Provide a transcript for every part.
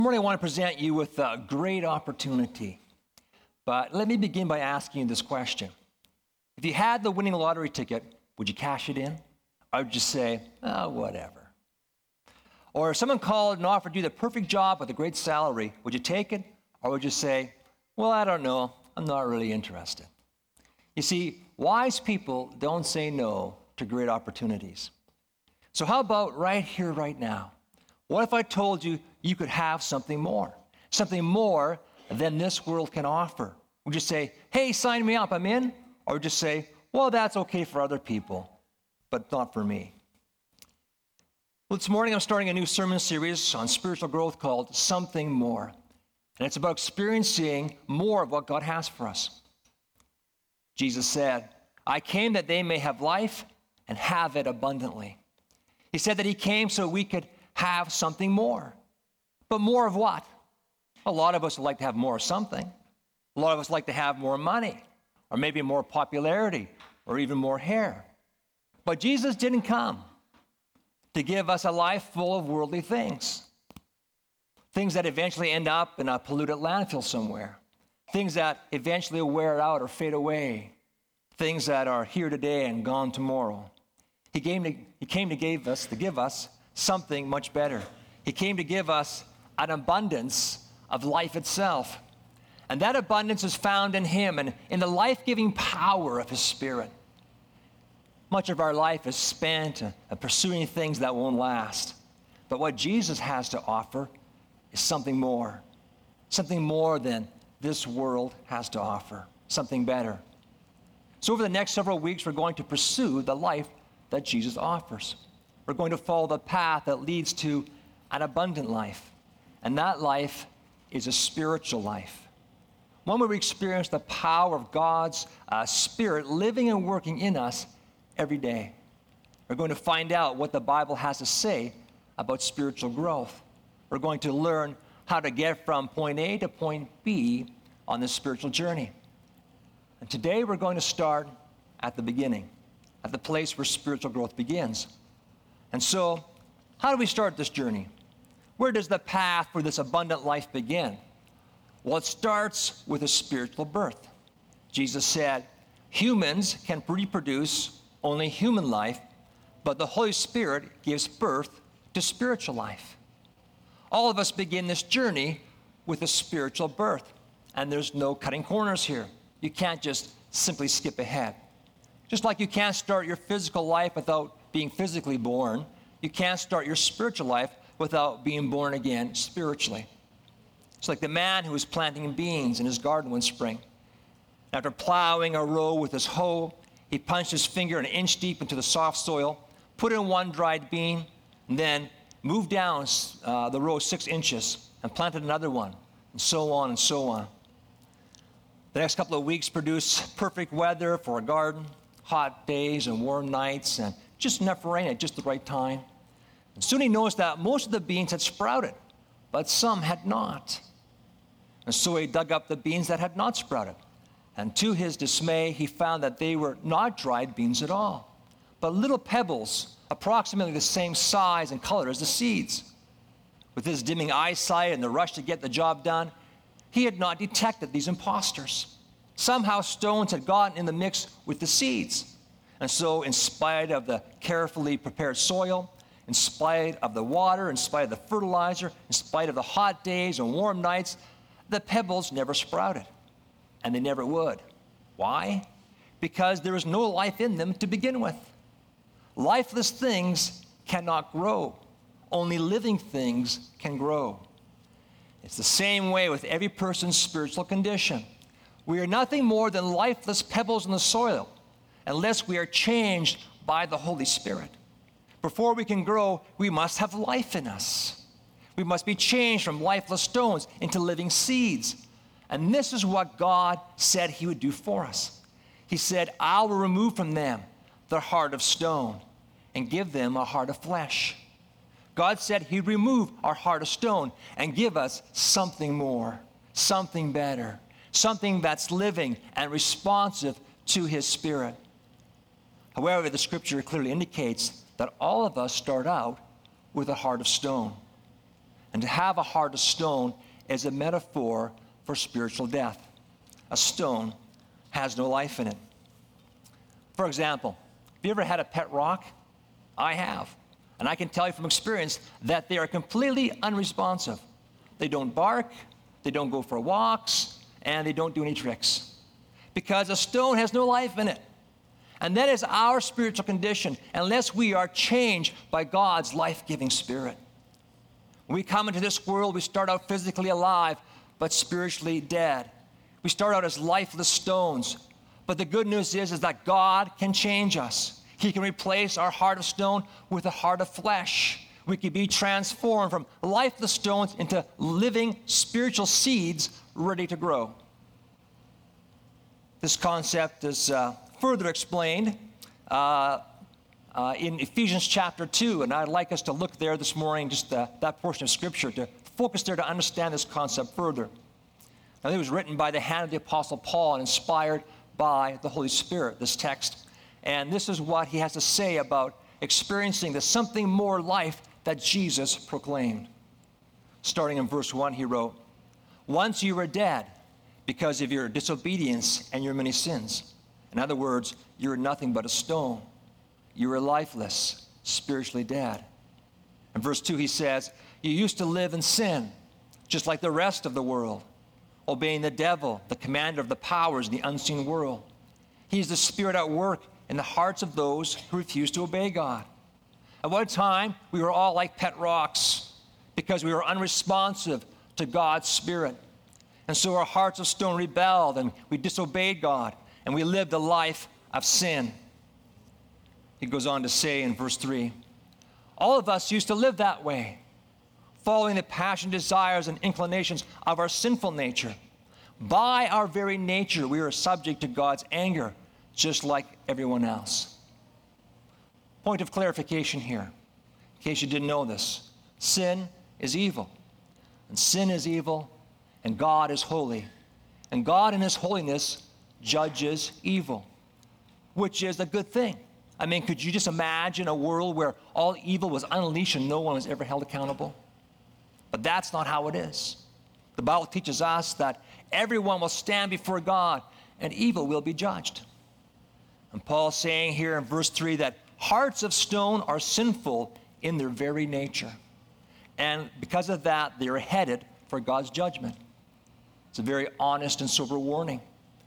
This morning I want to present you with a great opportunity. But let me begin by asking you this question. If you had the winning lottery ticket, would you cash it in? Or would you say, oh, whatever? Or if someone called and offered you the perfect job with a great salary, would you take it? Or would you say, well, I don't know, I'm not really interested? You see, wise people don't say no to great opportunities. So how about right here, right now? What if I told you you could have something more than this world can offer? Would you say, hey, sign me up, I'm in? Or would you say, well, that's okay for other people, but not for me? Well, this morning I'm starting a new sermon series on spiritual growth called Something More. And it's about experiencing more of what God has for us. Jesus said, I came that they may have life and have it abundantly. He said that he came so we could have something more. But more of what? A lot of us would like to have more of something. A lot of us like to have more money, or maybe more popularity, or even more hair. But Jesus didn't come to give us a life full of worldly things. Things that eventually end up in a polluted landfill somewhere. Things that eventually wear out or fade away. Things that are here today and gone tomorrow. He came to give us something much better. He came to give us an abundance of life itself. And that abundance is found in him and in the life-giving power of his Spirit. Much of our life is spent pursuing things that won't last. But what Jesus has to offer is something more than this world has to offer, something better. So over the next several weeks, we're going to pursue the life that Jesus offers. We're going to follow the path that leads to an abundant life. And that life is a spiritual life. One where we experience the power of God's Spirit living and working in us every day. We're going to find out what the Bible has to say about spiritual growth. We're going to learn how to get from point A to point B on this spiritual journey. And today we're going to start at the beginning, at the place where spiritual growth begins. And so, how do we start this journey? Where does the path for this abundant life begin? Well, it starts with a spiritual birth. Jesus said, humans can reproduce only human life, but the Holy Spirit gives birth to spiritual life. All of us begin this journey with a spiritual birth, and there's no cutting corners here. You can't just simply skip ahead. Just like you can't start your physical life without being physically born, you can't start your spiritual life without being born again spiritually. It's like the man who was planting beans in his garden one spring. After plowing a row with his hoe, he punched his finger an inch deep into the soft soil, put in one dried bean, and then moved down the row 6 inches and planted another one, and so on and so on. The next couple of weeks produced perfect weather for a garden, hot days and warm nights, and just enough rain at just the right time. And soon he noticed that most of the beans had sprouted, but some had not. And so he dug up the beans that had not sprouted. And to his dismay, he found that they were not dried beans at all, but little pebbles, approximately the same size and color as the seeds. With his dimming eyesight and the rush to get the job done, he had not detected these imposters. Somehow stones had gotten in the mix with the seeds. And so, in spite of the carefully prepared soil, in spite of the water, in spite of the fertilizer, in spite of the hot days and warm nights, the pebbles never sprouted. And they never would. Why? Because there was no life in them to begin with. Lifeless things cannot grow. Only living things can grow. It's the same way with every person's spiritual condition. We are nothing more than lifeless pebbles in the soil unless we are changed by the Holy Spirit. Before we can grow, we must have life in us. We must be changed from lifeless stones into living seeds. And this is what God said he would do for us. He said, I will remove from them their heart of stone and give them a heart of flesh. God said he'd remove our heart of stone and give us something more, something better, something that's living and responsive to his Spirit. However, the scripture clearly indicates that all of us start out with a heart of stone. And to have a heart of stone is a metaphor for spiritual death. A stone has no life in it. For example, have you ever had a pet rock? I have. And I can tell you from experience that they are completely unresponsive. They don't bark, they don't go for walks, and they don't do any tricks. Because a stone has no life in it. And that is our spiritual condition unless we are changed by God's life-giving Spirit. When we come into this world, we start out physically alive, but spiritually dead. We start out as lifeless stones. But the good news is that God can change us. He can replace our heart of stone with a heart of flesh. We can be transformed from lifeless stones into living spiritual seeds ready to grow. This concept is further explained in Ephesians chapter 2, and I'd like us to look there this morning, just that portion of Scripture, to focus there to understand this concept further. Now, it was written by the hand of the Apostle Paul and inspired by the Holy Spirit, this text. And this is what he has to say about experiencing the something more life that Jesus proclaimed. Starting in verse 1, he wrote, "Once you were dead because of your disobedience and your many sins." In other words, you were nothing but a stone. You were lifeless, spiritually dead. In verse 2, he says, "You used to live in sin, just like the rest of the world, obeying the devil, the commander of the powers in the unseen world. He's the spirit at work in the hearts of those who refuse to obey God. At one time, we were all like pet rocks because we were unresponsive to God's Spirit. And so our hearts of stone rebelled and we disobeyed God and we lived a life of sin." He goes on to say in verse 3, "All of us used to live that way, following the passion, desires, and inclinations of our sinful nature. By our very nature, we are subject to God's anger, just like everyone else." Point of clarification here, in case you didn't know this. Sin is evil. And sin is evil, and God is holy. And God in his holiness judges evil, which is a good thing. I mean, could you just imagine a world where all evil was unleashed and no one was ever held accountable? But that's not how it is. The Bible teaches us that everyone will stand before God and evil will be judged. And Paul's saying here in verse 3 that hearts of stone are sinful in their very nature. And because of that, they are headed for God's judgment. It's a very honest and sober warning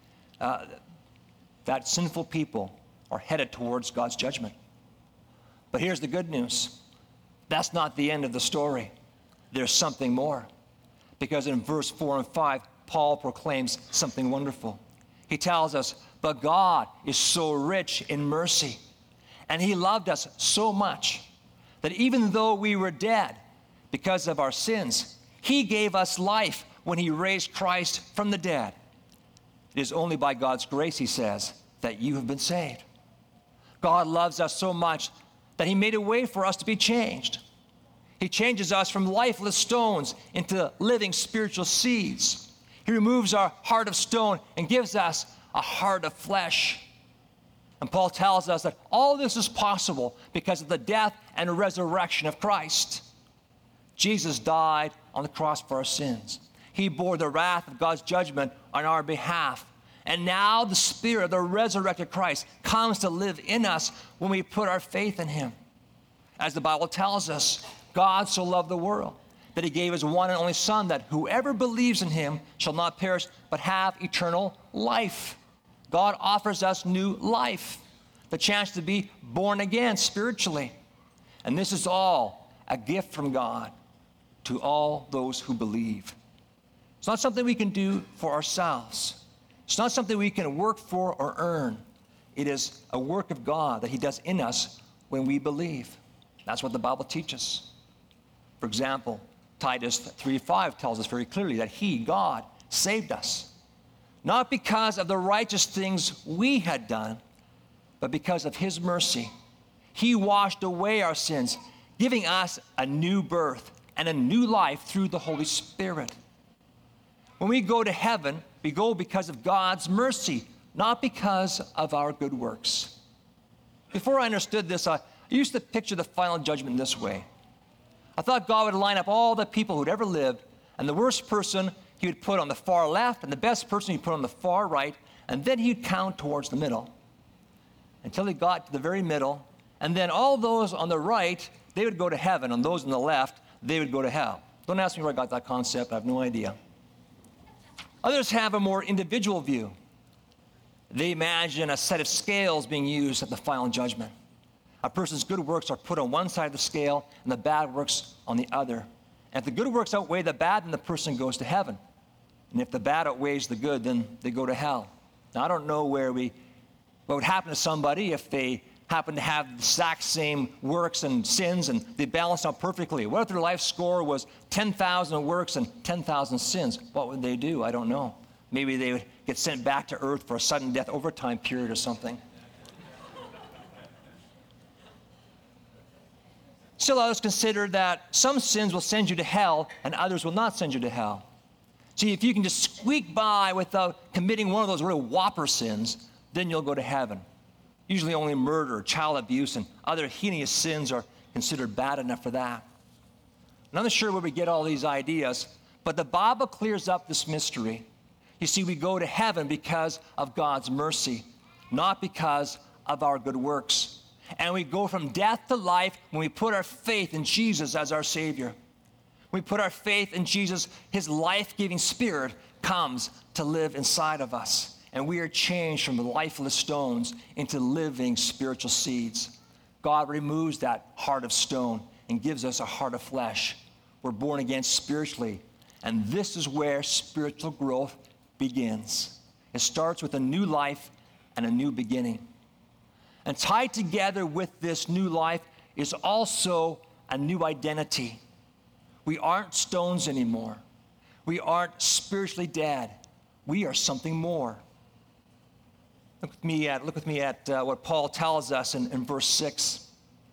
that sinful people are headed towards God's judgment. But here's the good news. That's not the end of the story. There's something more. Because in verse 4 and 5, Paul proclaims something wonderful. He tells us, "But God is so rich in mercy, and he loved us so much that even though we were dead because of our sins, he gave us life when he raised Christ from the dead. It is only by God's grace," he says, "that you have been saved." God loves us so much that he made a way for us to be changed. He changes us from lifeless stones into living spiritual seeds. He removes our heart of stone and gives us a heart of flesh. And Paul tells us that all this is possible because of the death and resurrection of Christ. Jesus died on the cross for our sins. He bore the wrath of God's judgment on our behalf. And now the Spirit of the resurrected Christ comes to live in us when we put our faith in him. As the Bible tells us, God so loved the world that he gave his one and only Son, that whoever believes in him shall not perish but have eternal life. God offers us new life, the chance to be born again spiritually. And this is all a gift from God to all those who believe. It's not something we can do for ourselves. It's not something we can work for or earn. It is a work of God that he does in us when we believe. That's what the Bible teaches. For example, Titus 3:5 tells us very clearly that he, God, saved us, not because of the righteous things we had done, but because of his mercy. He washed away our sins, giving us a new birth and a new life through the Holy Spirit. When we go to heaven, we go because of God's mercy, not because of our good works. Before I understood this, I used to picture the final judgment this way. I thought God would line up all the people who'd ever lived, and the worst person he would put on the far left, and the best person he'd put on the far right, and then he'd count towards the middle until he got to the very middle, and then all those on the right, they would go to heaven, and those on the left, they would go to hell. Don't ask me where I got that concept. I have no idea. Others have a more individual view. They imagine a set of scales being used at the final judgment. A person's good works are put on one side of the scale and the bad works on the other. And if the good works outweigh the bad, then the person goes to heaven. And if the bad outweighs the good, then they go to hell. Now, I don't know what would happen to somebody if they happen to have the exact same works and sins and they balance out perfectly. What if their life score was 10,000 works and 10,000 sins? What would they do? I don't know. Maybe they would get sent back to earth for a sudden death overtime period or something. Still, others consider that some sins will send you to hell and others will not send you to hell. See, if you can just squeak by without committing one of those real whopper sins, then you'll go to heaven. Usually only murder, child abuse, and other heinous sins are considered bad enough for that. I'm not sure where we get all these ideas, but the Bible clears up this mystery. You see, we go to heaven because of God's mercy, not because of our good works. And we go from death to life when we put our faith in Jesus as our Savior. We put our faith in Jesus, his life-giving Spirit comes to live inside of us. And we are changed from lifeless stones into living spiritual seeds. God removes that heart of stone and gives us a heart of flesh. We're born again spiritually. And this is where spiritual growth begins. It starts with a new life and a new beginning. And tied together with this new life is also a new identity. We aren't stones anymore. We aren't spiritually dead. We are something more. Look with me at what Paul tells us in verse 6.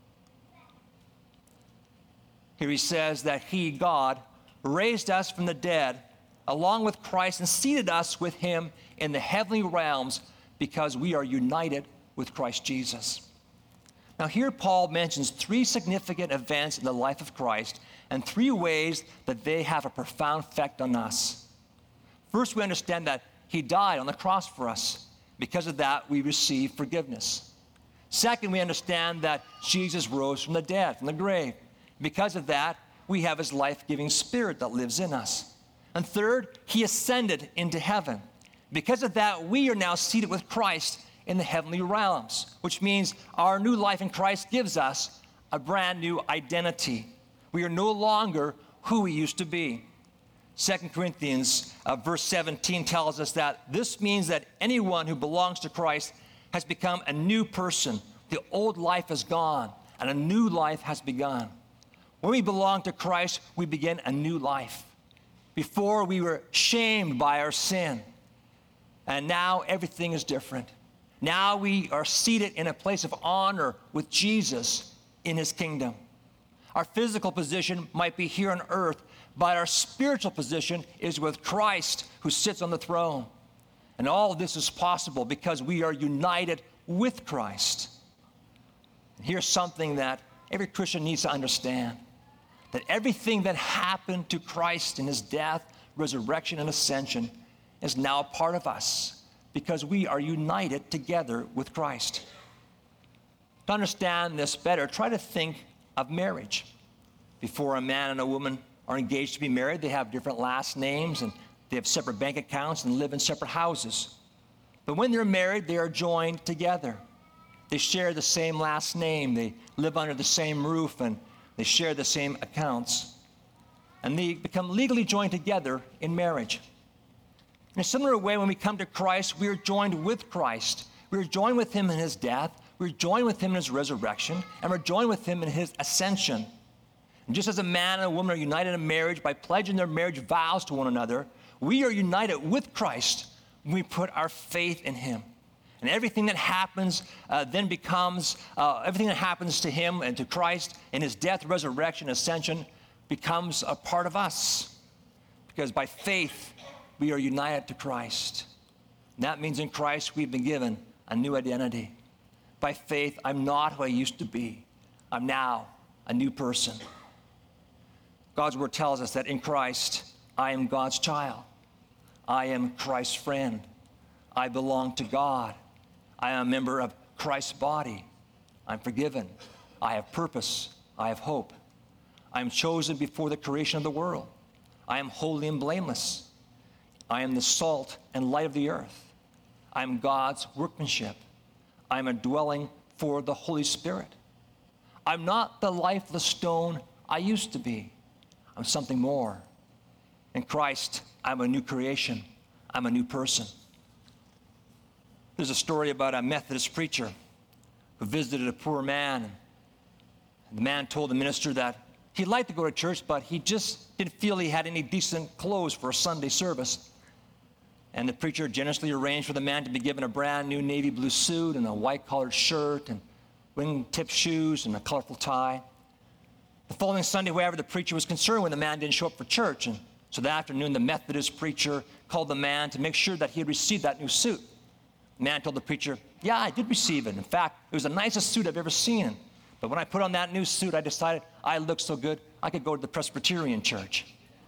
Here he says that he, God, raised us from the dead along with Christ and seated us with him in the heavenly realms because we are united with Christ Jesus. Now here Paul mentions three significant events in the life of Christ and three ways that they have a profound effect on us. First, we understand that he died on the cross for us. Because of that, we receive forgiveness. Second, we understand that Jesus rose from the dead, from the grave. Because of that, we have his life-giving Spirit that lives in us. And third, he ascended into heaven. Because of that, we are now seated with Christ in the heavenly realms, which means our new life in Christ gives us a brand new identity. We are no longer who we used to be. 2 Corinthians verse 17 tells us that this means that anyone who belongs to Christ has become a new person. The old life is gone and a new life has begun. When we belong to Christ, we begin a new life. Before, we were shamed by our sin, and now everything is different. Now we are seated in a place of honor with Jesus in his kingdom. Our physical position might be here on earth, but our spiritual position is with Christ who sits on the throne. And all of this is possible because we are united with Christ. And here's something that every Christian needs to understand, that everything that happened to Christ in his death, resurrection, and ascension is now a part of us because we are united together with Christ. To understand this better, try to think of marriage. Before a man and a woman are engaged to be married, they have different last names and they have separate bank accounts and live in separate houses. But when they're married, they are joined together. They share the same last name. They live under the same roof and they share the same accounts. And they become legally joined together in marriage. In a similar way, when we come to Christ, we are joined with Christ. We are joined with him in his death. We're joined with him in his resurrection. And we're joined with him in his ascension. And just as a man and a woman are united in marriage by pledging their marriage vows to one another, we are united with Christ when we put our faith in him. And everything that happens then becomes, everything that happens to him and to Christ in his death, resurrection, ascension becomes a part of us. Because by faith, we are united to Christ. And that means in Christ, we've been given a new identity. By faith, I'm not who I used to be. I'm now a new person. God's word tells us that in Christ, I am God's child. I am Christ's friend. I belong to God. I am a member of Christ's body. I'm forgiven. I have purpose. I have hope. I am chosen before the creation of the world. I am holy and blameless. I am the salt and light of the earth. I am God's workmanship. I am a dwelling for the Holy Spirit. I'm not the lifeless stone I used to be. I'm something more. In Christ, I'm a new creation. I'm a new person. There's a story about a Methodist preacher who visited a poor man. The man told the minister that he'd like to go to church, but he just didn't feel he had any decent clothes for a Sunday service. And the preacher generously arranged for the man to be given a brand new navy blue suit and a white-collared shirt and wing-tip shoes and a colorful tie. The following Sunday, however, the preacher was concerned when the man didn't show up for church. And so that afternoon, the Methodist preacher called the man to make sure that he had received that new suit. The man told the preacher, "Yeah, I did receive it. In fact, it was the nicest suit I've ever seen. But when I put on that new suit, I decided I looked so good, I could go to the Presbyterian church."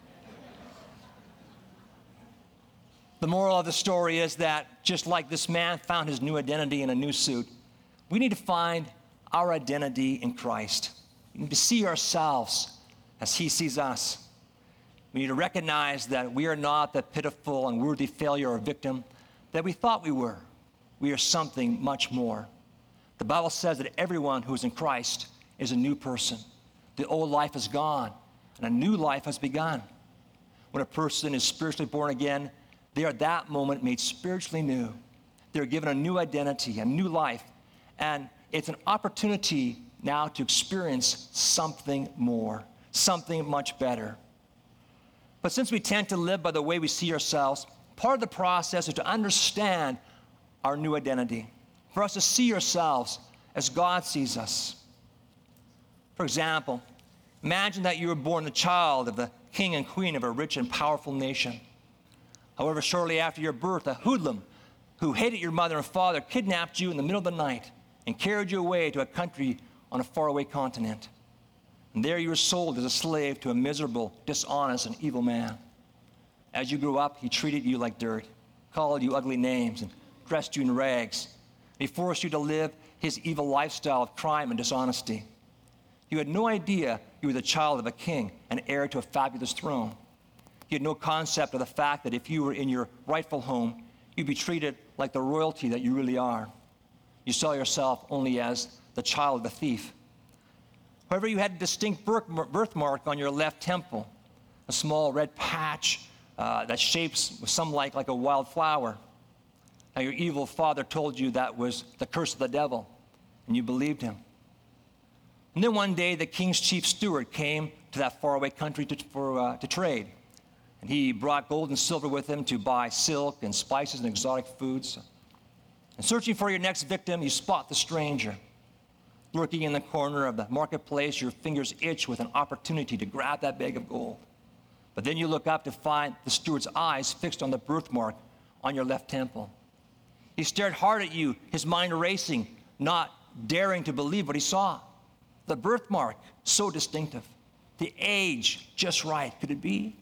The moral of the story is that just like this man found his new identity in a new suit, we need to find our identity in Christ. We need to see ourselves as he sees us. We need to recognize that we are not the pitiful, unworthy failure or victim that we thought we were. We are something much more. The Bible says that everyone who is in Christ is a new person. The old life is gone, and a new life has begun. When a person is spiritually born again, they are at that moment made spiritually new. They're given a new identity, a new life, and it's an opportunity now to experience something more, something much better. But since we tend to live by the way we see ourselves, part of the process is to understand our new identity, for us to see ourselves as God sees us. For example, imagine that you were born the child of the king and queen of a rich and powerful nation. However, shortly after your birth, a hoodlum who hated your mother and father kidnapped you in the middle of the night and carried you away to a country on a faraway continent. And there you were sold as a slave to a miserable, dishonest, and evil man. As you grew up, he treated you like dirt, called you ugly names, and dressed you in rags. He forced you to live his evil lifestyle of crime and dishonesty. You had no idea you were the child of a king and heir to a fabulous throne. You had no concept of the fact that if you were in your rightful home, you'd be treated like the royalty that you really are. You saw yourself only as the child of a thief. However, you had a distinct birthmark on your left temple, a small red patch that shapes some like a wild flower. Now, your evil father told you that was the curse of the devil, and you believed him. And then one day, the king's chief steward came to that faraway country to trade. And he brought gold and silver with him to buy silk and spices and exotic foods. And searching for your next victim, you spot the stranger. Lurking in the corner of the marketplace, your fingers itch with an opportunity to grab that bag of gold. But then you look up to find the steward's eyes fixed on the birthmark on your left temple. He stared hard at you, his mind racing, not daring to believe what he saw. The birthmark, so distinctive. The age, just right. Could it be?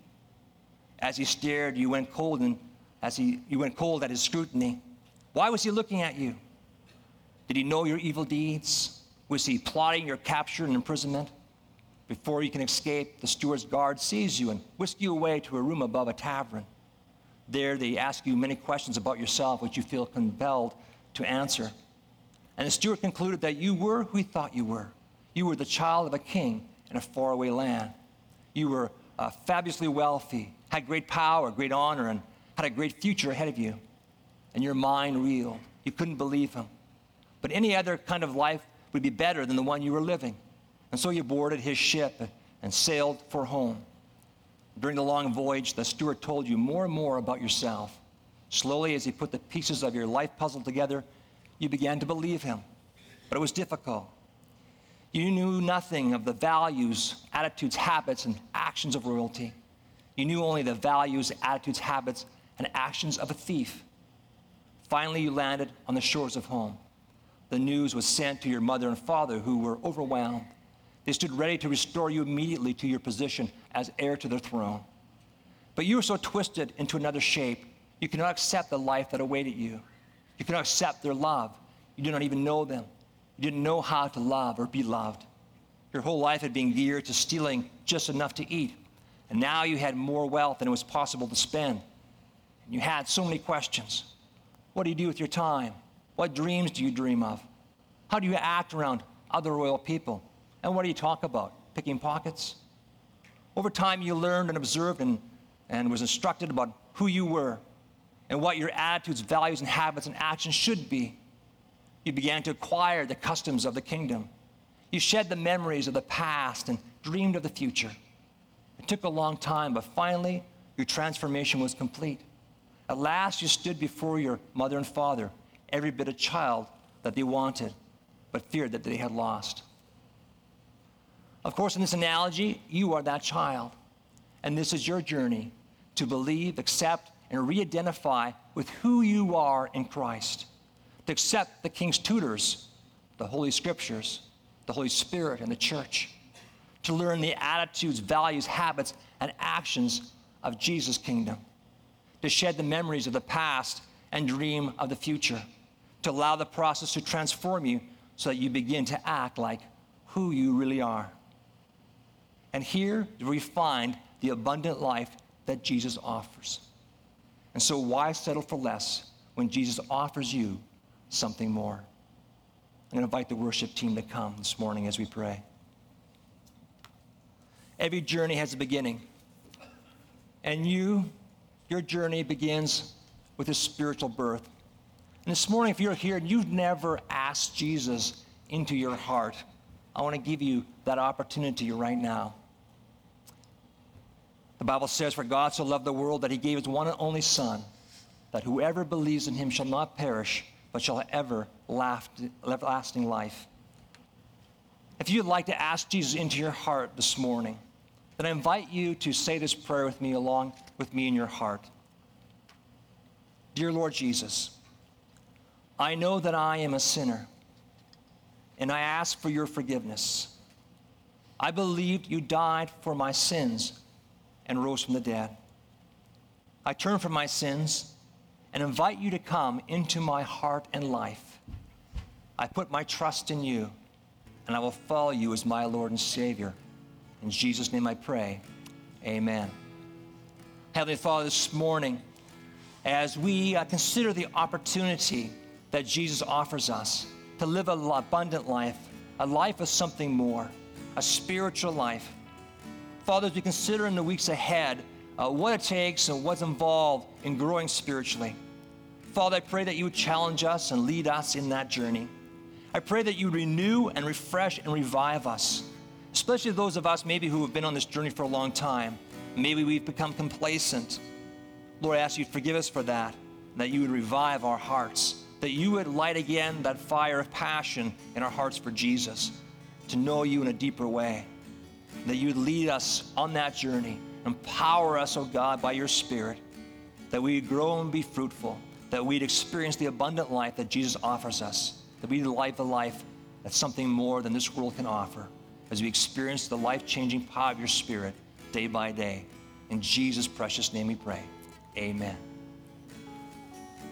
As he stared, you went cold, and you went cold at his scrutiny. Why was he looking at you? Did he know your evil deeds? Was he plotting your capture and imprisonment? Before you can escape, the steward's guard sees you and whisks you away to a room above a tavern. There, they ask you many questions about yourself, which you feel compelled to answer. And the steward concluded that you were who he thought you were. You were the child of a king in a faraway land. You were fabulously wealthy, had great power, great honor, and had a great future ahead of you. And your mind reeled. You couldn't believe him. But any other kind of life would be better than the one you were living. And so you boarded his ship and sailed for home. During the long voyage, the steward told you more and more about yourself. Slowly, as he put the pieces of your life puzzle together, you began to believe him. But it was difficult. You knew nothing of the values, attitudes, habits, and actions of royalty. You knew only the values, attitudes, habits, and actions of a thief. Finally, you landed on the shores of home. The news was sent to your mother and father, who were overwhelmed. They stood ready to restore you immediately to your position as heir to their throne. But you were so twisted into another shape, you could not accept the life that awaited you. You could not accept their love. You did not even know them. You didn't know how to love or be loved. Your whole life had been geared to stealing just enough to eat. And now you had more wealth than it was possible to spend. And you had so many questions. What do you do with your time? What dreams do you dream of? How do you act around other royal people? And what do you talk about? Picking pockets? Over time, you learned and observed and was instructed about who you were and what your attitudes, values, and habits and actions should be. You began to acquire the customs of the kingdom. You shed the memories of the past and dreamed of the future. It took a long time, but finally, your transformation was complete. At last, you stood before your mother and father, every bit a child that they wanted, but feared that they had lost. Of course, in this analogy, you are that child, and this is your journey to believe, accept, and re-identify with who you are in Christ, to accept the King's tutors, the Holy Scriptures, the Holy Spirit, and the church, to learn the attitudes, values, habits, and actions of Jesus' kingdom, to shed the memories of the past and dream of the future, to allow the process to transform you so that you begin to act like who you really are. And here we find the abundant life that Jesus offers. And so why settle for less when Jesus offers you something more? I'm going to invite the worship team to come this morning as we pray. Every journey has a beginning. And your journey begins with a spiritual birth. And this morning, if you're here and you've never asked Jesus into your heart, I want to give you that opportunity right now. The Bible says, "For God so loved the world that he gave his one and only Son, that whoever believes in him shall not perish, but shall have everlasting life." If you'd like to ask Jesus into your heart this morning, then I invite you to say this prayer with me, along with me in your heart. Dear Lord Jesus, I know that I am a sinner, and I ask for your forgiveness. I believed you died for my sins and rose from the dead. I turn from my sins and invite you to come into my heart and life. I put my trust in you, and I will follow you as my Lord and Savior. In Jesus' name I pray, amen. Heavenly Father, this morning, as we consider the opportunity that Jesus offers us to live an abundant life, a life of something more, a spiritual life, Father, as we consider in the weeks ahead what it takes and what's involved in growing spiritually, Father, I pray that you would challenge us and lead us in that journey. I pray that you would renew and refresh and revive us, especially those of us maybe who have been on this journey for a long time. Maybe we've become complacent. Lord, I ask you to forgive us for that, that you would revive our hearts, that you would light again that fire of passion in our hearts for Jesus, to know you in a deeper way, that you would lead us on that journey, empower us, oh God, by your Spirit, that we would grow and be fruitful, that we'd experience the abundant life that Jesus offers us, that we'd live a life that's something more than this world can offer, as we experience the life-changing power of your Spirit day by day. In Jesus' precious name we pray. Amen.